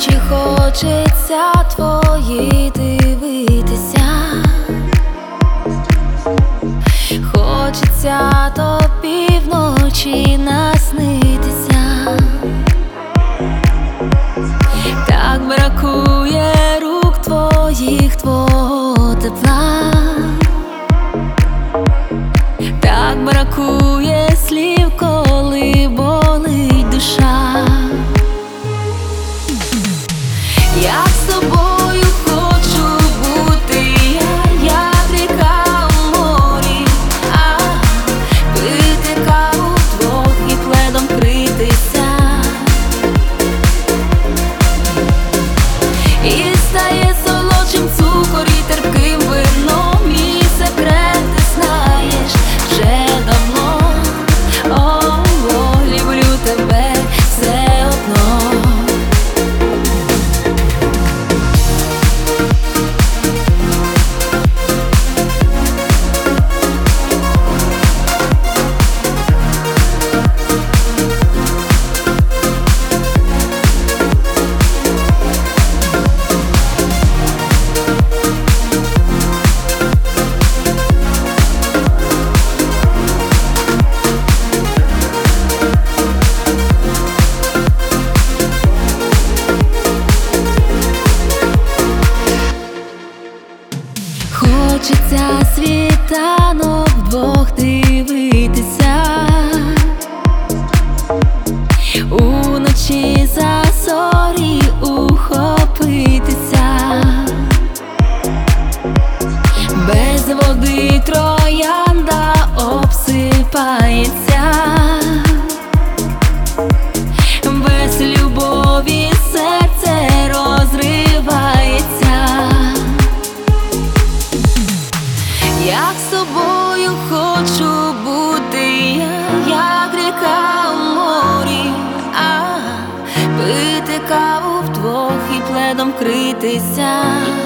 очі хочеться твої дивитися, хочеться до півночі наснитися. Так бракує рук твоїх, твого тепла, так бракує слів, коли болить душа. Як з тобою хочу бути я, як ріка у морі, пити каву вдвох і пледом критися. І стає солодшим цукор і терпким вином, мій секрет ти знаєш вже давно. О, люблю тебе все одно. Хочеться світанок вдвох дивитися, уночі за зорі ухопитися. Без води троянда обсипається, без любові серце розривається. Як з тобою хочу бути я, як ріка у морі, пити каву вдвох і пледом критися.